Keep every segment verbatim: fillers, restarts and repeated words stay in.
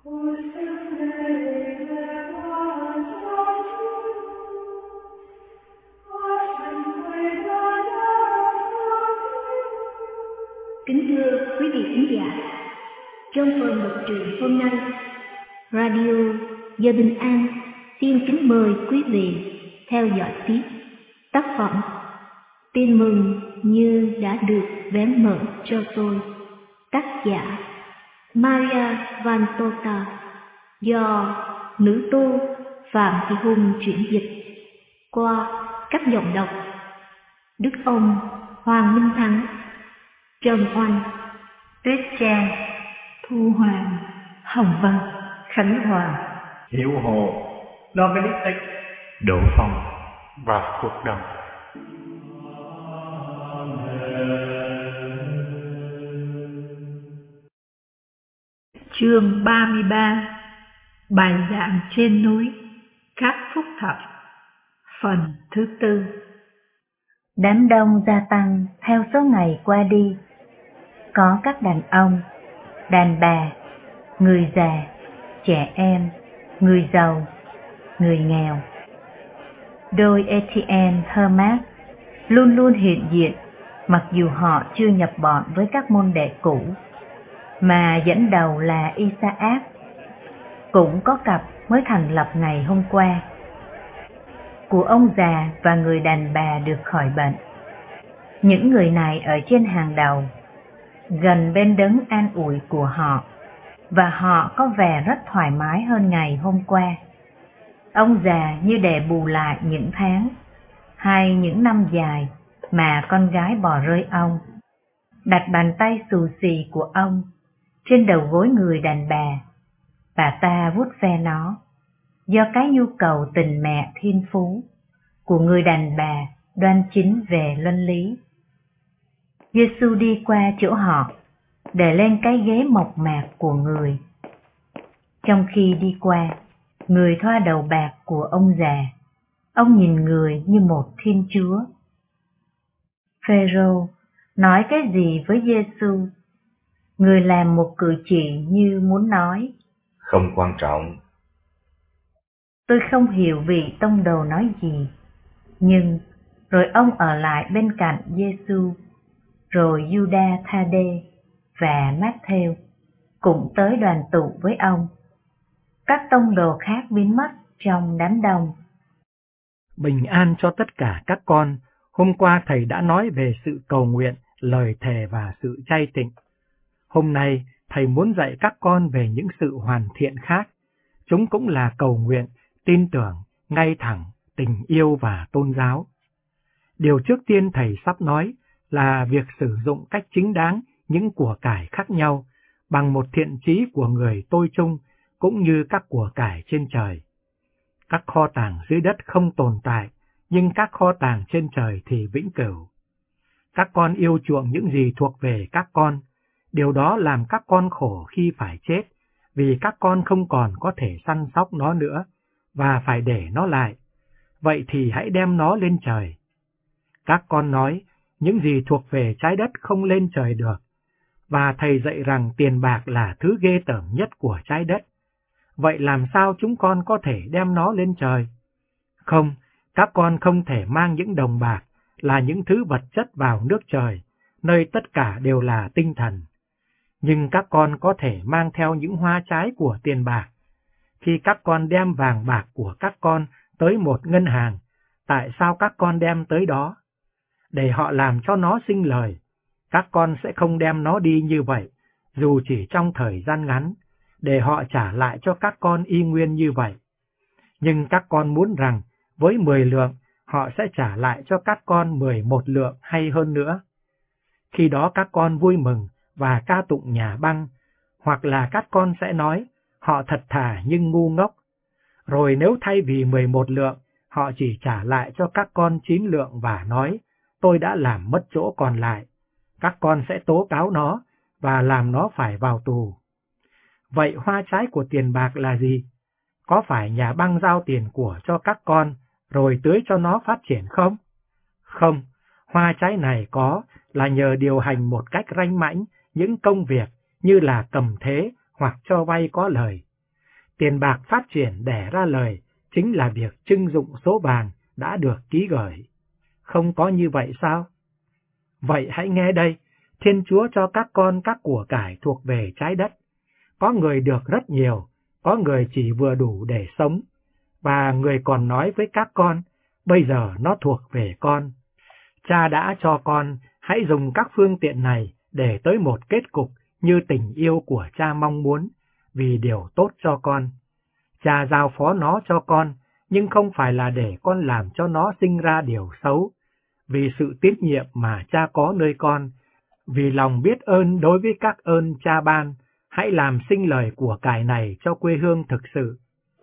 Kính thưa quý vị khán giả, trong phần mật truyện hôm nay, Radio Giờ Bình An xin kính mời quý vị theo dõi tiếp tác phẩm Tin mừng như đã được vén mở cho tôi, tác giả Maria Vantota, do nữ tu Phạm Thị Hùng chuyển dịch qua các giọng đọc Đức Ông, Hoàng Minh Thắng, Trần Oanh, Tuyết Trang, Thu Hoàng, Hồng Vân, Khánh Hòa, Hiểu Hồ, Dominic, Đỗ Phong và Cuộc Đồng. Chương ba mươi ba. Bài giảng trên núi, các phúc thập. Phần thứ tư. Đám đông gia tăng theo số ngày qua đi. Có các đàn ông, đàn bà, người già, trẻ em, người giàu, người nghèo. Đôi Etienne Hermas luôn luôn hiện diện, mặc dù họ chưa nhập bọn với các môn đệ cũ, mà dẫn đầu là Isaac, cũng có cặp mới thành lập ngày hôm qua. Của ông già và người đàn bà được khỏi bệnh. Những người này ở trên hàng đầu, gần bên đấng an ủi của họ, và họ có vẻ rất thoải mái hơn ngày hôm qua. Ông già như để bù lại những tháng hay những năm dài mà con gái bỏ rơi ông, đặt bàn tay xù xì của ông trên đầu gối người đàn bà. Bà ta vuốt ve nó, do cái nhu cầu tình mẹ thiên phú của người đàn bà đoan chính về luân lý. Giê-xu đi qua chỗ họ, để lên cái ghế mộc mạc của người. Trong khi đi qua, người thoa đầu bạc của ông già, ông nhìn người như một thiên chúa. Phêrô nói cái gì với Giê-xu? Người làm một cử chỉ như muốn nói: Không quan trọng. Tôi không hiểu vị tông đồ nói gì, nhưng rồi ông ở lại bên cạnh Giê-xu, rồi Giuđa Tha-đê và Mát-thêu cũng tới đoàn tụ với ông. Các tông đồ khác biến mất trong đám đông. Bình an cho tất cả các con. Hôm qua thầy đã nói về sự cầu nguyện, lời thề và sự chay tịnh. Hôm nay thầy muốn dạy các con về những sự hoàn thiện khác. Chúng cũng là cầu nguyện, tin tưởng, ngay thẳng, tình yêu và tôn giáo. Điều trước tiên thầy sắp nói là việc sử dụng cách chính đáng những của cải khác nhau bằng một thiện chí của người tôi chung, cũng như các của cải trên trời. Các kho tàng dưới đất không tồn tại, nhưng các kho tàng trên trời thì vĩnh cửu. Các con yêu chuộng những gì thuộc về các con. Điều đó làm các con khổ khi phải chết, vì các con không còn có thể săn sóc nó nữa, và phải để nó lại. Vậy thì hãy đem nó lên trời. Các con nói, những gì thuộc về trái đất không lên trời được, và thầy dạy rằng tiền bạc là thứ ghê tởm nhất của trái đất. Vậy làm sao chúng con có thể đem nó lên trời? Không, các con không thể mang những đồng bạc là những thứ vật chất vào nước trời, nơi tất cả đều là tinh thần. Nhưng các con có thể mang theo những hoa trái của tiền bạc. Khi các con đem vàng bạc của các con tới một ngân hàng, tại sao các con đem tới đó? Để họ làm cho nó sinh lời. Các con sẽ không đem nó đi như vậy, dù chỉ trong thời gian ngắn, để họ trả lại cho các con y nguyên như vậy. Nhưng các con muốn rằng, với mười lượng, họ sẽ trả lại cho các con mười một lượng hay hơn nữa. Khi đó các con vui mừng và ca tụng nhà băng, hoặc là các con sẽ nói, họ thật thà nhưng ngu ngốc. Rồi nếu thay vì mười một lượng, họ chỉ trả lại cho các con chín lượng và nói, tôi đã làm mất chỗ còn lại. Các con sẽ tố cáo nó và làm nó phải vào tù. Vậy hoa trái của tiền bạc là gì? Có phải nhà băng giao tiền của cho các con, rồi tưới cho nó phát triển không? Không, hoa trái này có là nhờ điều hành một cách ranh mãnh những công việc như là cầm thế hoặc cho vay có lời. tiền bạc phát triển đẻ ra lời chính là việc trưng dụng số vàng đã được ký gửi. Không có như vậy sao? Vậy hãy nghe đây, Thiên Chúa cho các con các của cải thuộc về trái đất. Có người được rất nhiều, có người chỉ vừa đủ để sống, và người còn nói với các con, bây giờ nó thuộc về con. Cha đã cho con, hãy dùng các phương tiện này để tới một kết cục như tình yêu của cha mong muốn, vì điều tốt cho con. Cha giao phó nó cho con, nhưng không phải là để con làm cho nó sinh ra điều xấu, vì sự tín nhiệm mà cha có nơi con, vì lòng biết ơn đối với các ơn cha ban, hãy làm sinh lời của cải này cho quê hương thực sự.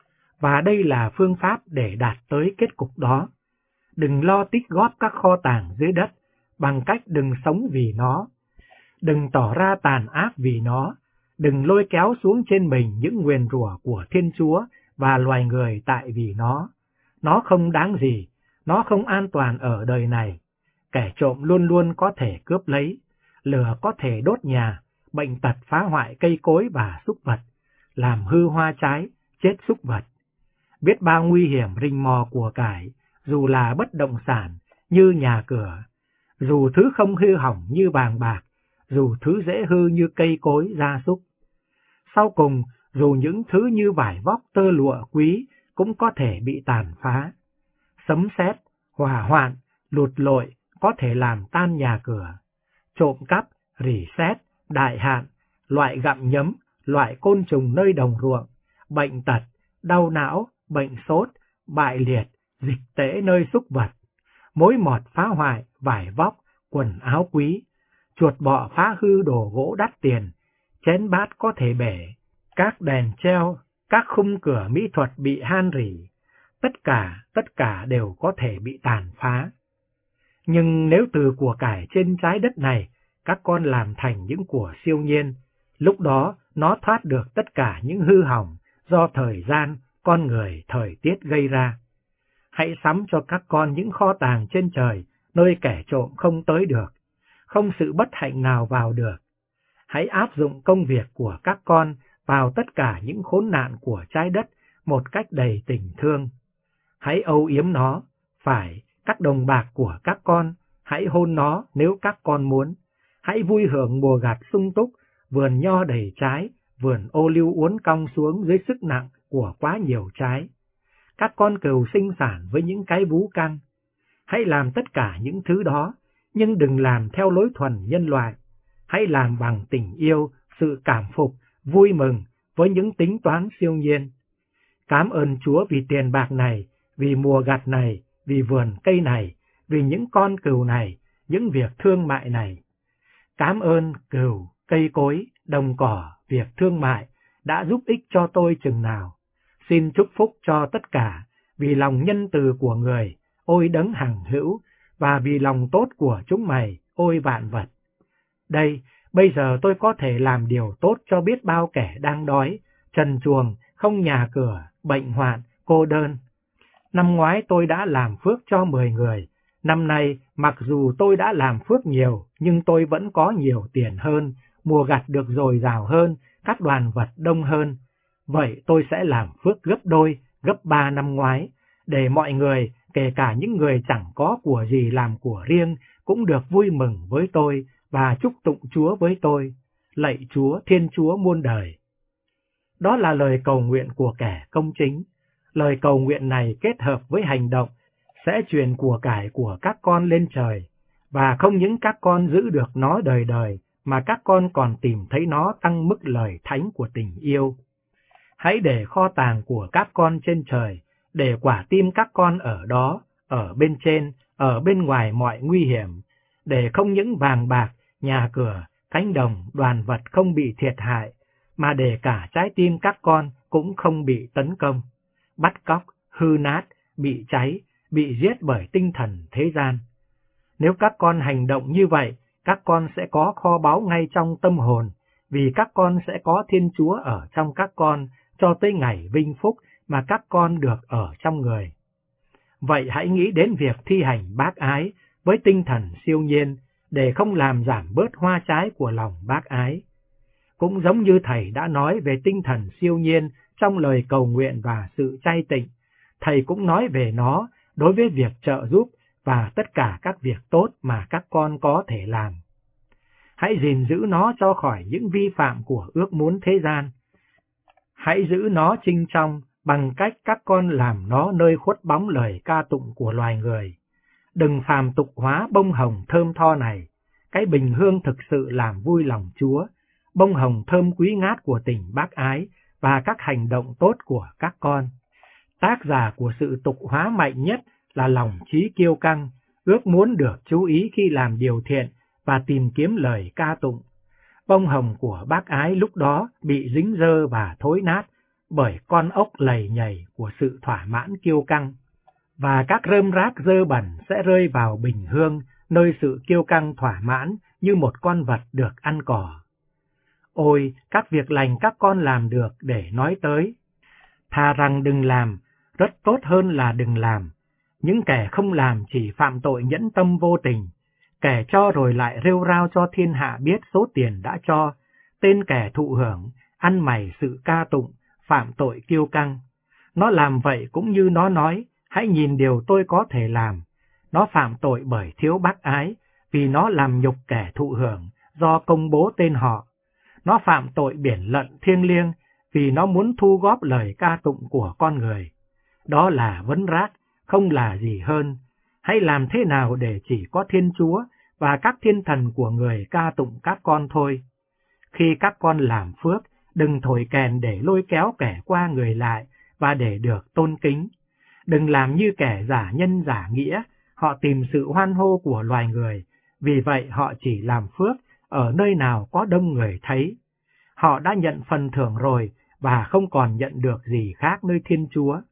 Và đây là phương pháp để đạt tới kết cục đó. Đừng lo tích góp các kho tàng dưới đất, bằng cách đừng sống vì nó. Đừng tỏ ra tàn ác vì nó, đừng lôi kéo xuống trên mình những nguyền rủa của Thiên Chúa và loài người tại vì nó. Nó không đáng gì, nó không an toàn ở đời này. Kẻ trộm luôn luôn có thể cướp lấy, lửa có thể đốt nhà, bệnh tật phá hoại cây cối và súc vật, làm hư hoa trái, chết súc vật. Biết bao nguy hiểm rình mò của cải, dù là bất động sản như nhà cửa, dù thứ không hư hỏng như vàng bạc, dù thứ dễ hư như cây cối gia súc. Sau cùng, dù những thứ như vải vóc tơ lụa quý cũng có thể bị tàn phá. Sấm sét, hỏa hoạn, lụt lội có thể làm tan nhà cửa. Trộm cắp, rỉ sét, đại hạn, loại gặm nhấm, loại côn trùng nơi đồng ruộng, bệnh tật, đau não, bệnh sốt, bại liệt, dịch tễ nơi súc vật, mối mọt phá hoại, vải vóc, quần áo quý, chuột bọ phá hư đồ gỗ đắt tiền, chén bát có thể bể, các đèn treo, các khung cửa mỹ thuật bị han rỉ, tất cả, tất cả đều có thể bị tàn phá. Nhưng nếu từ của cải trên trái đất này, các con làm thành những của siêu nhiên, lúc đó nó thoát được tất cả những hư hỏng do thời gian, con người, thời tiết gây ra. Hãy sắm cho các con những kho tàng trên trời, nơi kẻ trộm không tới được, không sự bất hạnh nào vào được. Hãy áp dụng công việc của các con vào tất cả những khốn nạn của trái đất một cách đầy tình thương. Hãy âu yếm nó, phải, các đồng bạc của các con, hãy hôn nó nếu các con muốn. Hãy vui hưởng mùa gặt sung túc, vườn nho đầy trái, vườn ô liu uốn cong xuống dưới sức nặng của quá nhiều trái. Các con cừu sinh sản với những cái vú căng. Hãy làm tất cả những thứ đó, nhưng đừng làm theo lối thuần nhân loại. Hãy làm bằng tình yêu, sự cảm phục, vui mừng với những tính toán siêu nhiên. Cảm ơn Chúa vì tiền bạc này, vì mùa gặt này, vì vườn cây này, vì những con cừu này, những việc thương mại này. Cảm ơn cừu, cây cối, đồng cỏ, việc thương mại đã giúp ích cho tôi chừng nào. Xin chúc phúc cho tất cả, vì lòng nhân từ của người, ôi đấng hằng hữu, và vì lòng tốt của chúng mày, ôi vạn vật. Đây, bây giờ tôi có thể làm điều tốt cho biết bao kẻ đang đói, trần truồng, không nhà cửa, bệnh hoạn, cô đơn. Năm ngoái tôi đã làm phước cho mười người, năm nay mặc dù tôi đã làm phước nhiều, nhưng tôi vẫn có nhiều tiền hơn, mùa gặt được dồi dào hơn, các đoàn vật đông hơn. Vậy tôi sẽ làm phước gấp đôi, gấp ba năm ngoái, để mọi người, kể cả những người chẳng có của gì làm của riêng, cũng được vui mừng với tôi và chúc tụng Chúa với tôi. Lạy Chúa, Thiên Chúa muôn đời. Đó là lời cầu nguyện của kẻ công chính. Lời cầu nguyện này kết hợp với hành động sẽ truyền của cải của các con lên trời, và không những các con giữ được nó đời đời, mà các con còn tìm thấy nó tăng mức lời thánh của tình yêu. Hãy để kho tàng của các con trên trời, để quả tim các con ở đó, ở bên trên, ở bên ngoài mọi nguy hiểm, để không những vàng bạc, nhà cửa, cánh đồng, đoàn vật không bị thiệt hại, mà để cả trái tim các con cũng không bị tấn công, bắt cóc, hư nát, bị cháy, bị giết bởi tinh thần thế gian. Nếu các con hành động như vậy, các con sẽ có kho báu ngay trong tâm hồn, vì các con sẽ có Thiên Chúa ở trong các con cho tới ngày vinh phúc mà các con được ở trong người. Vậy hãy nghĩ đến việc thi hành bác ái với tinh thần siêu nhiên để không làm giảm bớt hoa trái của lòng bác ái. Cũng giống như Thầy đã nói về tinh thần siêu nhiên trong lời cầu nguyện và sự chay tịnh, thầy cũng nói về nó đối với việc trợ giúp và tất cả các việc tốt mà các con có thể làm. Hãy gìn giữ nó cho khỏi những vi phạm của ước muốn thế gian. Hãy giữ nó trinh trong bằng cách các con làm nó nơi khuất bóng lời ca tụng của loài người. Đừng phàm tục hóa bông hồng thơm tho này, cái bình hương thực sự làm vui lòng Chúa, bông hồng thơm quý ngát của tình bác ái và các hành động tốt của các con. Tác giả của sự tục hóa mạnh nhất là lòng trí kiêu căng, ước muốn được chú ý khi làm điều thiện và tìm kiếm lời ca tụng. Bông hồng của bác ái lúc đó bị dính dơ và thối nát bởi con ốc lầy nhầy của sự thỏa mãn kiêu căng, và các rơm rác dơ bẩn sẽ rơi vào bình hương nơi sự kiêu căng thỏa mãn như một con vật được ăn cỏ. Ôi, các việc lành các con làm được để nói tới. Thà rằng đừng làm, rất tốt hơn là đừng làm. Những kẻ không làm chỉ phạm tội nhẫn tâm vô tình. Kẻ cho rồi lại rêu rao cho thiên hạ biết số tiền đã cho. Tên kẻ thụ hưởng, ăn mày sự ca tụng, phạm tội kiêu căng. Nó làm vậy cũng như nó nói, hãy nhìn điều tôi có thể làm. Nó phạm tội bởi thiếu bác ái, vì nó làm nhục kẻ thụ hưởng do công bố tên họ. Nó phạm tội biển lận thiêng liêng vì nó muốn thu góp lời ca tụng của con người. Đó là vấn rác, không là gì hơn. Hãy làm thế nào để chỉ có Thiên Chúa và các thiên thần của người ca tụng các con thôi. Khi các con làm phước, đừng thổi kèn để lôi kéo kẻ qua người lại và để được tôn kính. Đừng làm như kẻ giả nhân giả nghĩa, họ tìm sự hoan hô của loài người, vì vậy họ chỉ làm phước ở nơi nào có đông người thấy. Họ đã nhận phần thưởng rồi và không còn nhận được gì khác nơi Thiên Chúa.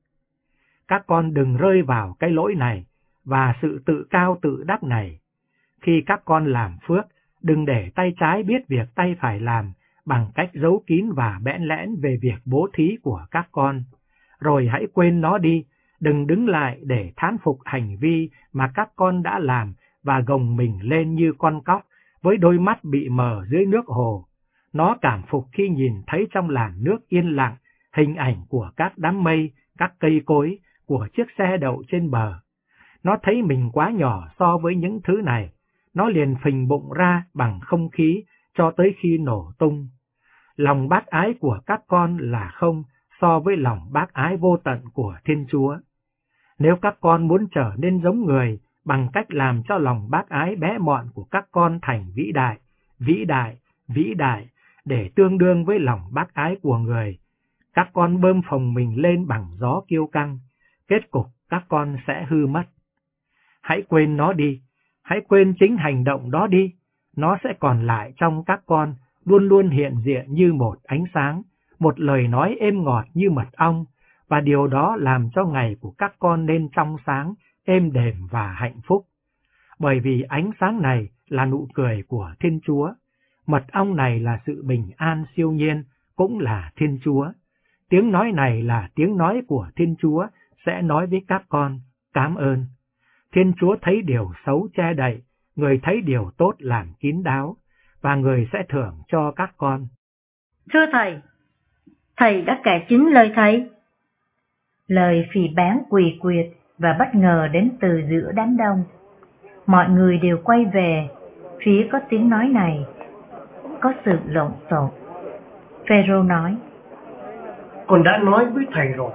Các con đừng rơi vào cái lỗi này và sự tự cao tự đắc này. Khi các con làm phước, đừng để tay trái biết việc tay phải làm bằng cách giấu kín và bẽn lẽn về việc bố thí của các con. Rồi hãy quên nó đi, đừng đứng lại để thán phục hành vi mà các con đã làm và gồng mình lên như con cóc với đôi mắt bị mờ dưới nước hồ. Nó cảm phục khi nhìn thấy trong làn nước yên lặng hình ảnh của các đám mây, các cây cối, của chiếc xe đậu trên bờ. Nó thấy mình quá nhỏ so với những thứ này, nó liền phình bụng ra bằng không khí cho tới khi nổ tung. Lòng bác ái của các con là không so với lòng bác ái vô tận của Thiên Chúa. Nếu các con muốn trở nên giống người bằng cách làm cho lòng bác ái bé mọn của các con thành vĩ đại, vĩ đại, vĩ đại, để tương đương với lòng bác ái của người, các con bơm phồng mình lên bằng gió kiêu căng, kết cục các con sẽ hư mất. Hãy quên nó đi, hãy quên chính hành động đó đi, nó sẽ còn lại trong các con, luôn luôn hiện diện như một ánh sáng, một lời nói êm ngọt như mật ong, và điều đó làm cho ngày của các con nên trong sáng, êm đềm và hạnh phúc. Bởi vì ánh sáng này là nụ cười của Thiên Chúa, mật ong này là sự bình an siêu nhiên, cũng là Thiên Chúa. Tiếng nói này là tiếng nói của Thiên Chúa sẽ nói với các con, cảm ơn. Thiên Chúa thấy điều xấu che đậy, người thấy điều tốt làm kín đáo, và người sẽ thưởng cho các con. Thưa Thầy, Thầy đã kể chính lời Thầy. Lời phỉ báng quỳ quyệt và bất ngờ đến từ giữa đám đông. Mọi người đều quay về phía có tiếng nói này. Có sự lộn xộn. Phêrô nói, Con đã nói với thầy rồi,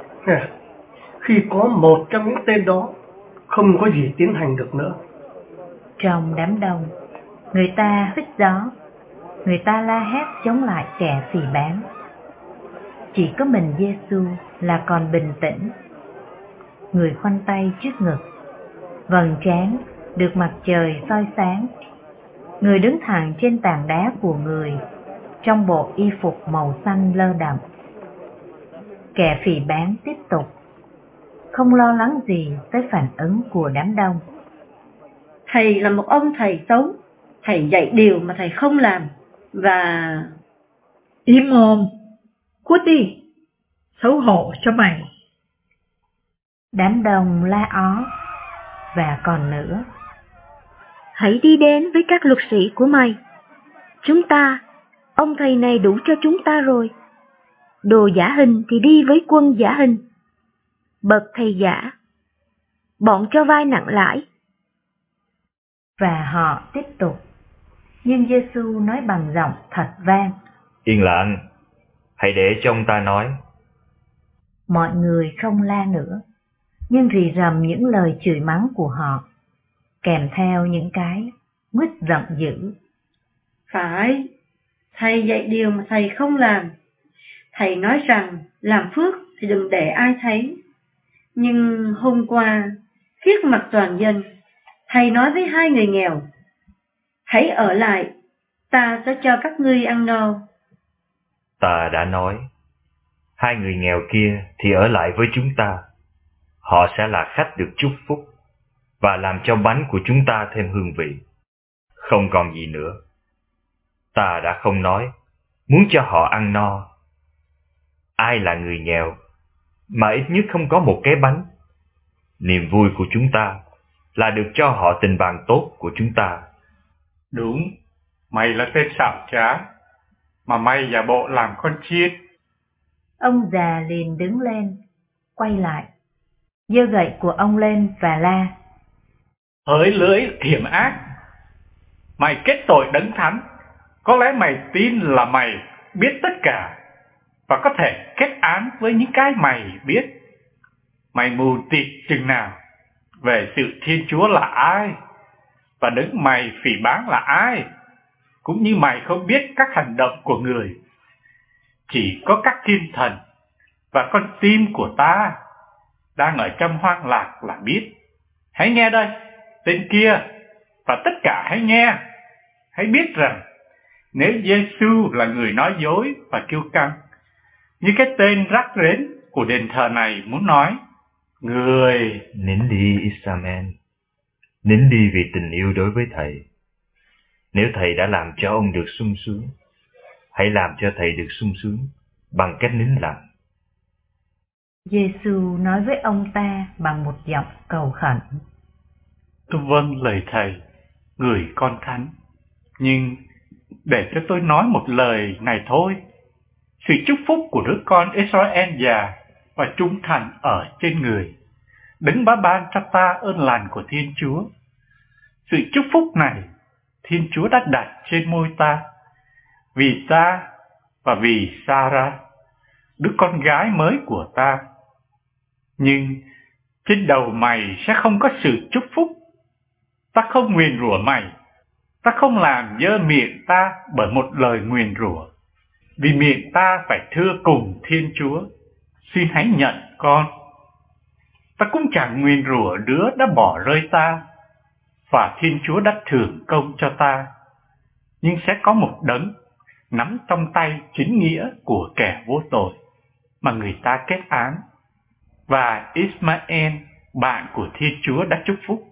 khi có một trong những tên đó, không có gì tiến hành được nữa. Trong đám đông, người ta hít gió, người ta la hét chống lại kẻ phỉ báng. Chỉ có mình Giê-xu là còn bình tĩnh. Người khoanh tay trước ngực, vầng trán được mặt trời soi sáng. Người đứng thẳng trên tảng đá của người, trong bộ y phục màu xanh lơ đậm. Kẻ phỉ báng tiếp tục, không lo lắng gì tới phản ứng của đám đông. Thầy là một ông thầy xấu, thầy dạy điều mà thầy không làm, và... Im mồm, cút đi, xấu hổ cho mày. Đám đông la ó, và còn nữa. Hãy đi đến với các luật sĩ của mày. Chúng ta, ông thầy này đủ cho chúng ta rồi. đồ giả hình thì đi với quân giả hình. Bậc thầy giả, bọn cho vay nặng lãi. Và họ tiếp tục. Nhưng Giê-xu nói bằng giọng thật vang: Yên lặng, hãy để cho ông ta nói. Mọi người không la nữa, nhưng rì rầm những lời chửi mắng của họ, kèm theo những cái quýt giận dữ. Phải, thầy dạy điều mà thầy không làm. Thầy nói rằng làm phước thì đừng để ai thấy. Nhưng hôm qua, trước mặt toàn dân, thầy nói với hai người nghèo: hãy ở lại, ta sẽ cho các ngươi ăn no. Ta đã nói, hai người nghèo kia thì ở lại với chúng ta. Họ sẽ là khách được chúc phúc và làm cho bánh của chúng ta thêm hương vị. Không còn gì nữa. Ta đã không nói muốn cho họ ăn no. Ai là người nghèo mà ít nhất không có một cái bánh? Niềm vui của chúng ta là được cho họ tình bạn tốt của chúng ta. Đúng, mày là tên xảo trá, mà mày giả bộ làm con chiên. Ông già liền đứng lên, quay lại, giơ gậy của ông lên và la: Hỡi lưỡi hiểm ác, mày kết tội đấng thánh. Có lẽ mày tin là mày biết tất cả và có thể kết án với những cái mày biết. Mày mù tịt chừng nào về sự Thiên Chúa là ai và đấng mày phỉ báng là ai, cũng như mày không biết các hành động của người. Chỉ có các thiên thần và con tim của ta đang ở trong hoang lạc là biết. Hãy nghe đây, tên kia, và tất cả hãy nghe. Hãy biết rằng nếu Giê-xu là người nói dối và kiêu căng, như cái tên rắc rến của đền thờ này muốn nói, người... Nín đi Israel, nín đi vì tình yêu đối với thầy. Nếu thầy đã làm cho ông được sung sướng, hãy làm cho thầy được sung sướng bằng cách nín lặng. Giê-xu nói với ông ta bằng một giọng cầu khẩn: Tôi vâng lời thầy, người con thánh, nhưng để cho tôi nói một lời này thôi. Sự chúc phúc của đứa con Israel già và trung thành ở trên người, đấng bá ban cho ta ơn lành của Thiên Chúa. Sự chúc phúc này Thiên Chúa đã đặt trên môi ta, vì ta và vì Sarah, đứa con gái mới của ta. Nhưng trên đầu mày sẽ không có sự chúc phúc. Ta không nguyền rủa mày, ta không làm dơ miệng ta bởi một lời nguyền rủa, vì miệng ta phải thưa cùng Thiên Chúa: xin hãy nhận con. Ta cũng chẳng nguyền rủa đứa đã bỏ rơi ta, và Thiên Chúa đã thưởng công cho ta. Nhưng sẽ có một đấng nắm trong tay chính nghĩa của kẻ vô tội mà người ta kết án, và Ismael, bạn của Thiên Chúa, đã chúc phúc.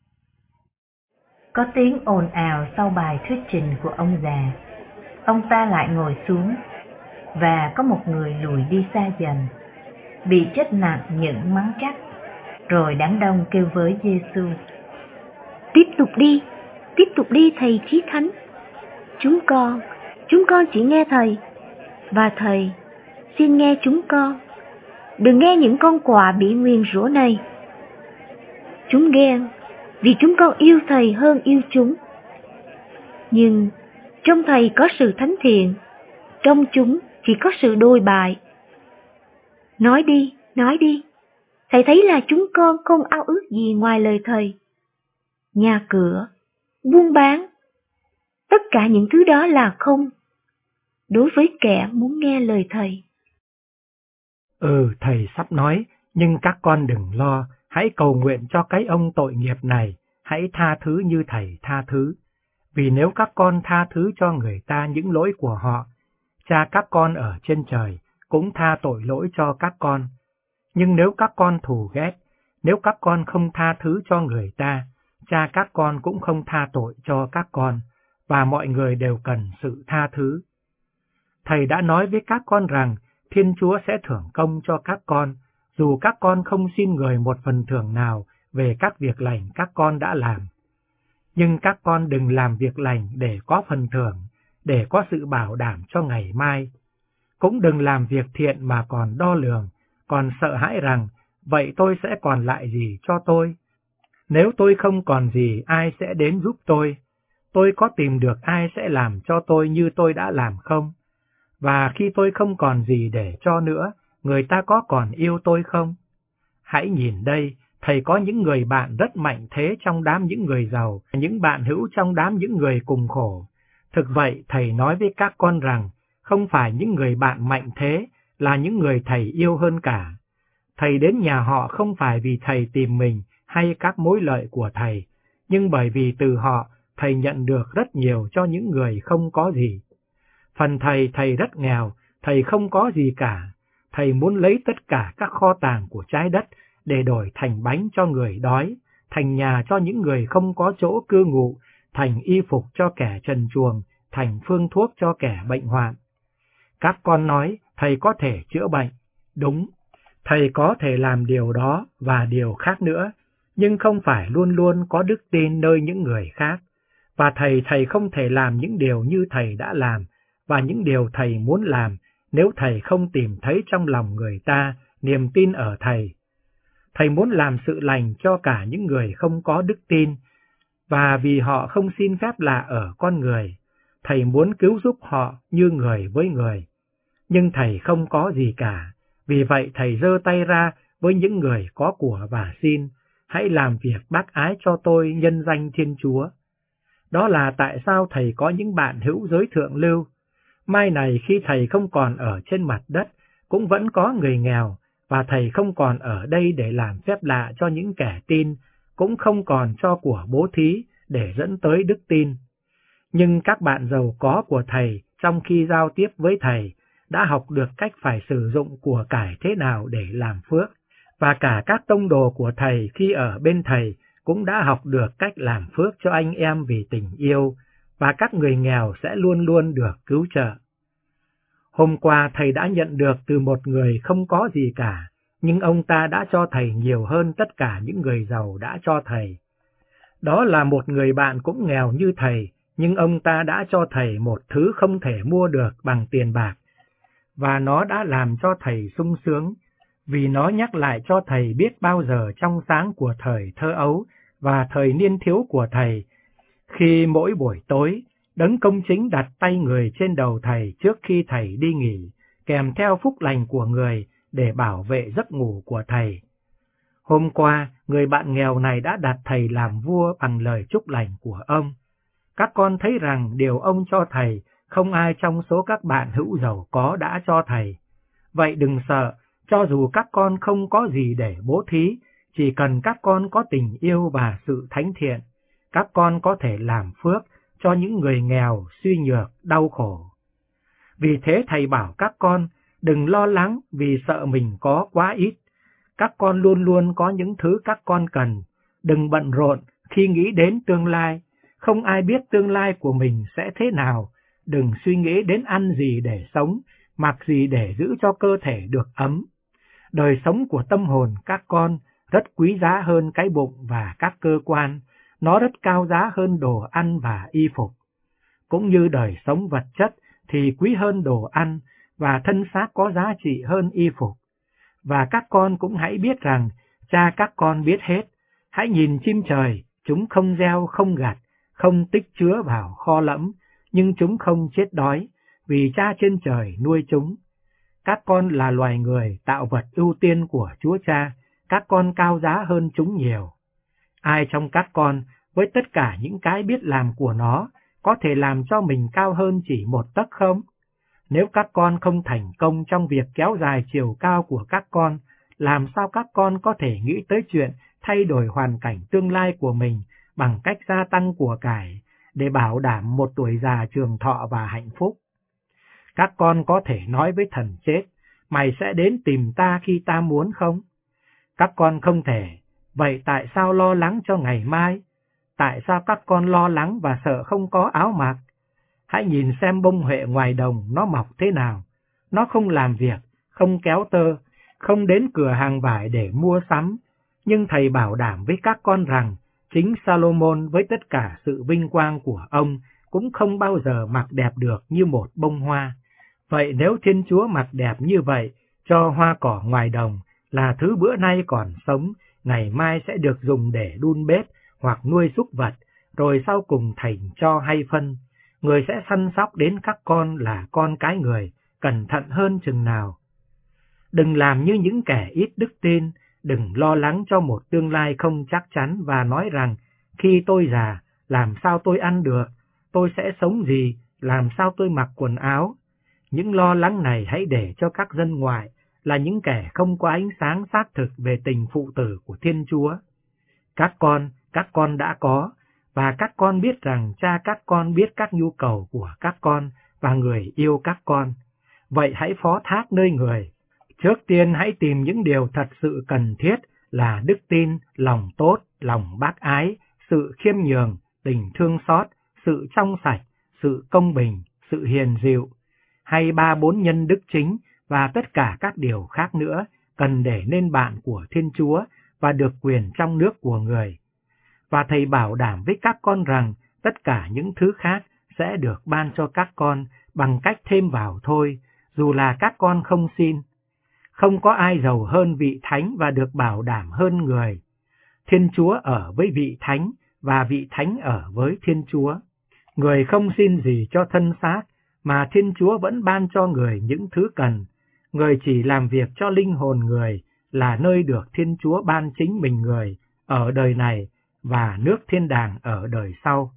Có tiếng ồn ào sau bài thuyết trình của ông già. Ông ta lại ngồi xuống, và có một người lùi đi xa dần, bị chất nặng những mắng trách. Rồi đám đông kêu với Giê-xu: Tiếp tục đi, tiếp tục đi thầy Chí Thánh. Chúng con, chúng con chỉ nghe thầy, và thầy xin nghe chúng con. Đừng nghe những con quạ bị nguyền rủa này. Chúng ghen vì chúng con yêu thầy hơn yêu chúng. Nhưng trong thầy có sự thánh thiện, trong chúng chỉ có sự đồi bại. Nói đi, nói đi, thầy thấy là chúng con không ao ước gì ngoài lời thầy. Nhà cửa, buôn bán, tất cả những thứ đó là không đối với kẻ muốn nghe lời thầy. Ừ, thầy sắp nói, nhưng các con đừng lo, hãy cầu nguyện cho cái ông tội nghiệp này, hãy tha thứ như thầy tha thứ. Vì nếu các con tha thứ cho người ta những lỗi của họ, Cha các con ở trên trời cũng tha tội lỗi cho các con. Nhưng nếu các con thù ghét, nếu các con không tha thứ cho người ta, Cha các con cũng không tha tội cho các con, và mọi người đều cần sự tha thứ. Thầy đã nói với các con rằng Thiên Chúa sẽ thưởng công cho các con, dù các con không xin người một phần thưởng nào về các việc lành các con đã làm. Nhưng các con đừng làm việc lành để có phần thưởng, để có sự bảo đảm cho ngày mai. Cũng đừng làm việc thiện mà còn đo lường, còn sợ hãi rằng, vậy tôi sẽ còn lại gì cho tôi? Nếu tôi không còn gì, ai sẽ đến giúp tôi? Tôi có tìm được ai sẽ làm cho tôi như tôi đã làm không? Và khi tôi không còn gì để cho nữa, người ta có còn yêu tôi không? Hãy nhìn đây, thầy có những người bạn rất mạnh thế trong đám những người giàu, những bạn hữu trong đám những người cùng khổ. Thực vậy, thầy nói với các con rằng, không phải những người bạn mạnh thế là những người thầy yêu hơn cả. Thầy đến nhà họ không phải vì thầy tìm mình hay các mối lợi của thầy, nhưng bởi vì từ họ, thầy nhận được rất nhiều cho những người không có gì. Phần thầy, thầy rất nghèo, thầy không có gì cả. Thầy muốn lấy tất cả các kho tàng của trái đất để đổi thành bánh cho người đói, thành nhà cho những người không có chỗ cư ngụ, thành y phục cho kẻ trần truồng, thành phương thuốc cho kẻ bệnh hoạn. Các con nói, thầy có thể chữa bệnh. Đúng, thầy có thể làm điều đó và điều khác nữa, nhưng không phải luôn luôn có đức tin nơi những người khác. Và thầy, thầy không thể làm những điều như thầy đã làm, và những điều thầy muốn làm, nếu thầy không tìm thấy trong lòng người ta niềm tin ở thầy. Thầy muốn làm sự lành cho cả những người không có đức tin, và vì họ không xin phép lạ ở con người, thầy muốn cứu giúp họ như người với người. Nhưng thầy không có gì cả, vì vậy thầy giơ tay ra với những người có của và xin, hãy làm việc bác ái cho tôi nhân danh Thiên Chúa. Đó là tại sao thầy có những bạn hữu giới thượng lưu. Mai này khi thầy không còn ở trên mặt đất, cũng vẫn có người nghèo, và thầy không còn ở đây để làm phép lạ cho những kẻ tin, cũng không còn cho của bố thí để dẫn tới đức tin. Nhưng các bạn giàu có của thầy trong khi giao tiếp với thầy đã học được cách phải sử dụng của cải thế nào để làm phước, và cả các tông đồ của thầy khi ở bên thầy cũng đã học được cách làm phước cho anh em vì tình yêu, và các người nghèo sẽ luôn luôn được cứu trợ. Hôm qua thầy đã nhận được từ một người không có gì cả, nhưng ông ta đã cho thầy nhiều hơn tất cả những người giàu đã cho thầy. Đó là một người bạn cũng nghèo như thầy, nhưng ông ta đã cho thầy một thứ không thể mua được bằng tiền bạc, và nó đã làm cho thầy sung sướng, vì nó nhắc lại cho thầy biết bao giờ trong sáng của thời thơ ấu và thời niên thiếu của thầy, khi mỗi buổi tối, Đấng Công Chính đặt tay người trên đầu thầy trước khi thầy đi nghỉ, kèm theo phúc lành của người để bảo vệ giấc ngủ của thầy. Hôm qua, người bạn nghèo này đã đặt thầy làm vua bằng lời chúc lành của ông. Các con thấy rằng điều ông cho thầy, không ai trong số các bạn hữu giàu có đã cho thầy. Vậy đừng sợ, cho dù các con không có gì để bố thí, chỉ cần các con có tình yêu và sự thánh thiện, các con có thể làm phước cho những người nghèo, suy nhược, đau khổ. Vì thế thầy bảo các con, đừng lo lắng vì sợ mình có quá ít. Các con luôn luôn có những thứ các con cần, đừng bận rộn khi nghĩ đến tương lai. Không ai biết tương lai của mình sẽ thế nào, đừng suy nghĩ đến ăn gì để sống, mặc gì để giữ cho cơ thể được ấm. Đời sống của tâm hồn các con rất quý giá hơn cái bụng và các cơ quan, nó rất cao giá hơn đồ ăn và y phục. Cũng như đời sống vật chất thì quý hơn đồ ăn, và thân xác có giá trị hơn y phục. Và các con cũng hãy biết rằng, cha các con biết hết. Hãy nhìn chim trời, chúng không gieo, không gặt, không tích chứa vào kho lẫm, nhưng chúng không chết đói, vì cha trên trời nuôi chúng. Các con là loài người, tạo vật ưu tiên của Chúa Cha, các con cao giá hơn chúng nhiều. Ai trong các con, với tất cả những cái biết làm của nó, có thể làm cho mình cao hơn chỉ một tấc không? Nếu các con không thành công trong việc kéo dài chiều cao của các con, làm sao các con có thể nghĩ tới chuyện thay đổi hoàn cảnh tương lai của mình bằng cách gia tăng của cải, để bảo đảm một tuổi già trường thọ và hạnh phúc? Các con có thể nói với thần chết, mày sẽ đến tìm ta khi ta muốn không? Các con không thể, vậy tại sao lo lắng cho ngày mai? Tại sao các con lo lắng và sợ không có áo mặc? Hãy nhìn xem bông huệ ngoài đồng nó mọc thế nào. Nó không làm việc, không kéo tơ, không đến cửa hàng vải để mua sắm. Nhưng thầy bảo đảm với các con rằng, chính Salomon với tất cả sự vinh quang của ông cũng không bao giờ mặc đẹp được như một bông hoa. Vậy nếu Thiên Chúa mặt đẹp như vậy, cho hoa cỏ ngoài đồng là thứ bữa nay còn sống, ngày mai sẽ được dùng để đun bếp hoặc nuôi súc vật, rồi sau cùng thành cho hay phân, người sẽ săn sóc đến các con là con cái người, cẩn thận hơn chừng nào. Đừng làm như những kẻ ít đức tin, đừng lo lắng cho một tương lai không chắc chắn và nói rằng, khi tôi già, làm sao tôi ăn được, tôi sẽ sống gì, làm sao tôi mặc quần áo. Những lo lắng này hãy để cho các dân ngoại, là những kẻ không có ánh sáng xác thực về tình phụ tử của Thiên Chúa. Các con, các con đã có, và các con biết rằng cha các con biết các nhu cầu của các con và người yêu các con. Vậy hãy phó thác nơi người. Trước tiên hãy tìm những điều thật sự cần thiết là đức tin, lòng tốt, lòng bác ái, sự khiêm nhường, tình thương xót, sự trong sạch, sự công bình, sự hiền dịu, hay ba bốn nhân đức chính và tất cả các điều khác nữa cần để nên bạn của Thiên Chúa và được quyền trong nước của người. Và thầy bảo đảm với các con rằng tất cả những thứ khác sẽ được ban cho các con bằng cách thêm vào thôi, dù là các con không xin. Không có ai giàu hơn vị thánh và được bảo đảm hơn người. Thiên Chúa ở với vị thánh và vị thánh ở với Thiên Chúa. Người không xin gì cho thân xác, mà Thiên Chúa vẫn ban cho người những thứ cần. Người chỉ làm việc cho linh hồn người là nơi được Thiên Chúa ban chính mình người ở đời này và nước thiên đàng ở đời sau.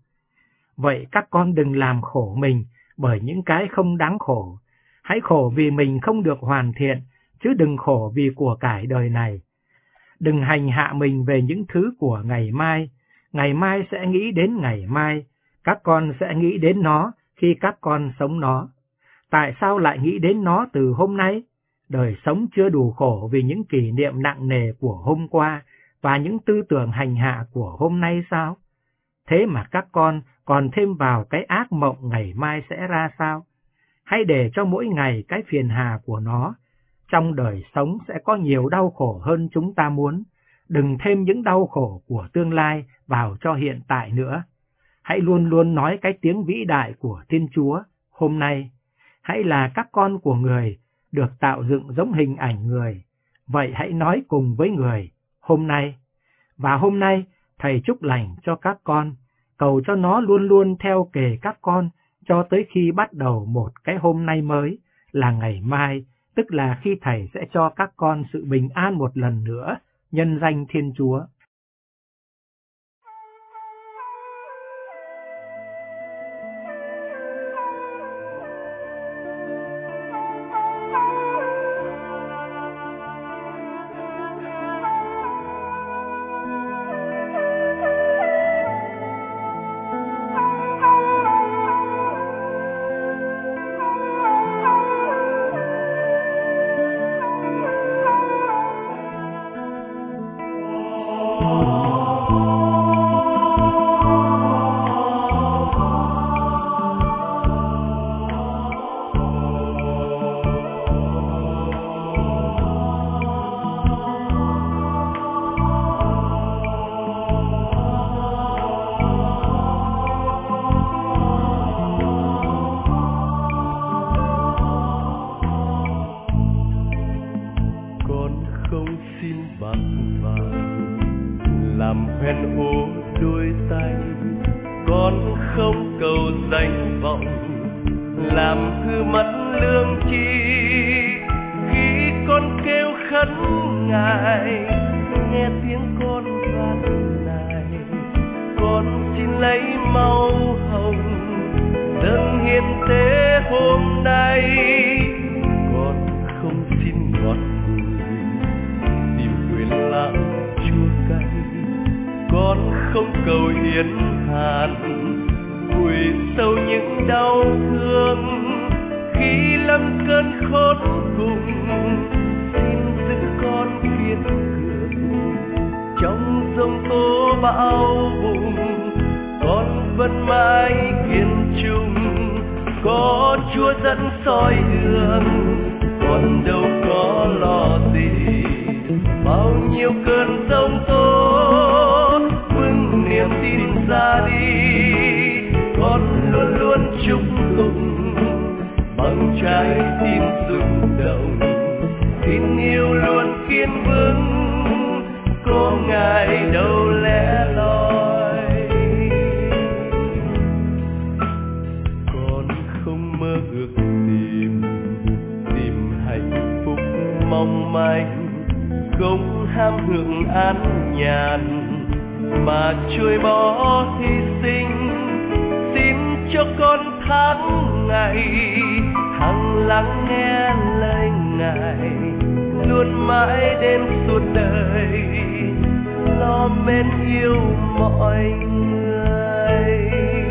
Vậy các con đừng làm khổ mình bởi những cái không đáng khổ. Hãy khổ vì mình không được hoàn thiện, chứ đừng khổ vì của cải đời này. Đừng hành hạ mình về những thứ của ngày mai. Ngày mai sẽ nghĩ đến ngày mai. Các con sẽ nghĩ đến nó khi các con sống nó. Tại sao lại nghĩ đến nó từ hôm nay? Đời sống chưa đủ khổ vì những kỷ niệm nặng nề của hôm qua và những tư tưởng hành hạ của hôm nay sao? Thế mà các con còn thêm vào cái ác mộng ngày mai sẽ ra sao? Hãy để cho mỗi ngày cái phiền hà của nó. Trong đời sống sẽ có nhiều đau khổ hơn chúng ta muốn. Đừng thêm những đau khổ của tương lai vào cho hiện tại nữa. Hãy luôn luôn nói cái tiếng vĩ đại của Thiên Chúa hôm nay. Hãy là các con của người, được tạo dựng giống hình ảnh người. Vậy hãy nói cùng với người hôm nay. Và hôm nay, Thầy chúc lành cho các con, cầu cho nó luôn luôn theo kề các con, cho tới khi bắt đầu một cái hôm nay mới, là ngày mai, tức là khi Thầy sẽ cho các con sự bình an một lần nữa, nhân danh Thiên Chúa. trái tim rung động, tin yêu luôn kiên vững, có ngày đâu lẻ loi. Con không mơ ước tìm tìm hạnh phúc mong manh, không ham hưởng an nhàn mà trôi bỏ hy sinh. Xin cho con tháng ngày hằng lắng nghe lời Ngài, luôn mãi đến suốt đời lo mến yêu mọi người.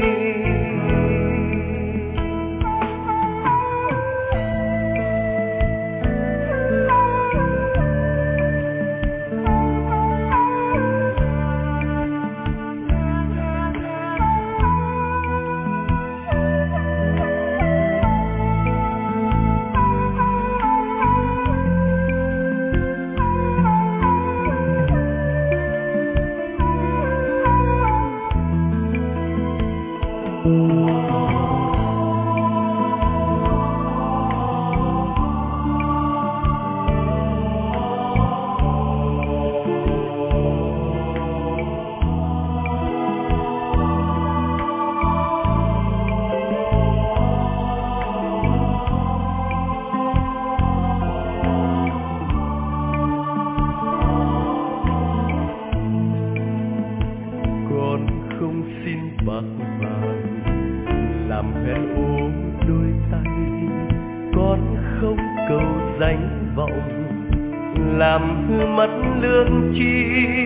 Làm hư mất lương tri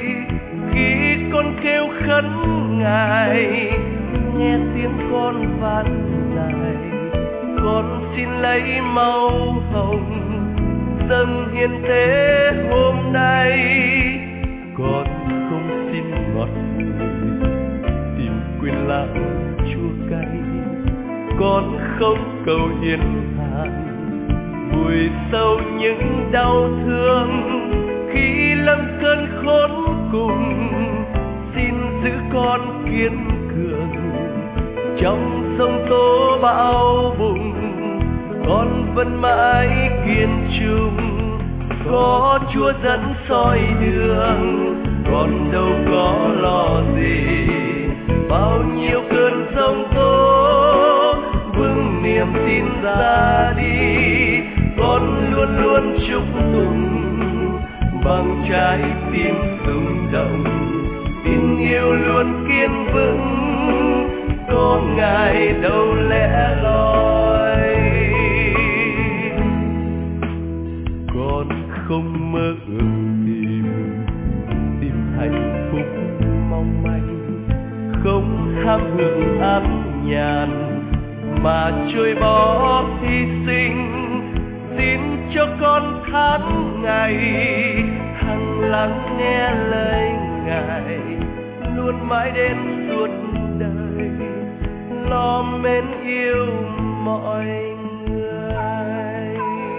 khi con kêu khấn Ngài, nghe tiếng con van nài. Con xin lấy màu hồng dâng hiến thế hôm nay. Con không xin ngọt bùi tìm quyền lãng chua cay, con không cầu hiến hàng vùi sâu những đau thương. Khi lâm cơn khốn cùng xin giữ con kiên cường, trong sông tố bão bùng con vẫn mãi kiên trung. Có Chúa dẫn soi đường, con đâu có lo gì. Bao nhiêu cơn sóng tố vững niềm tin ra đi, con luôn luôn chúc tụng bằng trái tim rung động. Tin yêu luôn kiên vững, có ngày đâu lẻ loi. Con không mơ ước tìm tìm hạnh phúc mong manh, không ham hưởng an nhàn mà trôi bỏ hy sinh. Xin cho con tháng ngày hằng lắng nghe lời Ngài, luôn mãi đến suốt đời lo mến yêu mọi người.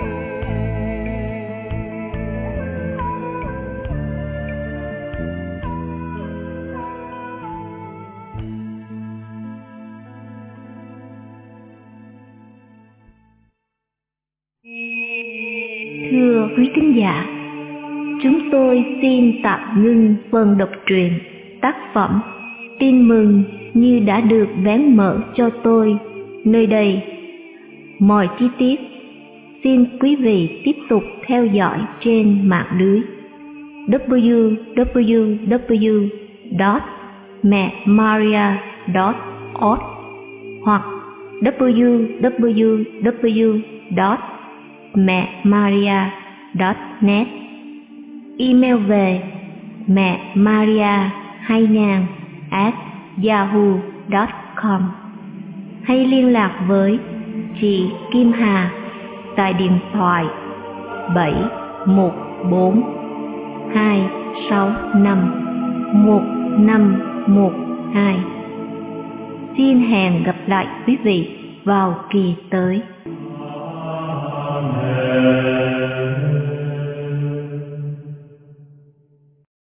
Thưa quý thính giả, chúng tôi xin tạm ngưng phần đọc truyện tác phẩm Tin mừng như đã được vén mở cho tôi nơi đây. Mọi chi tiết xin quý vị tiếp tục theo dõi trên mạng lưới w w w chấm mẹ maria chấm org hoặc w w w chấm mẹ maria chấm net. Email về mẹ maria hai ngàn at yahoo chấm com hay liên lạc với chị Kim Hà tại điện thoại bảy một bốn hai sáu năm một năm một hai. Xin hẹn gặp lại quý vị vào kỳ tới.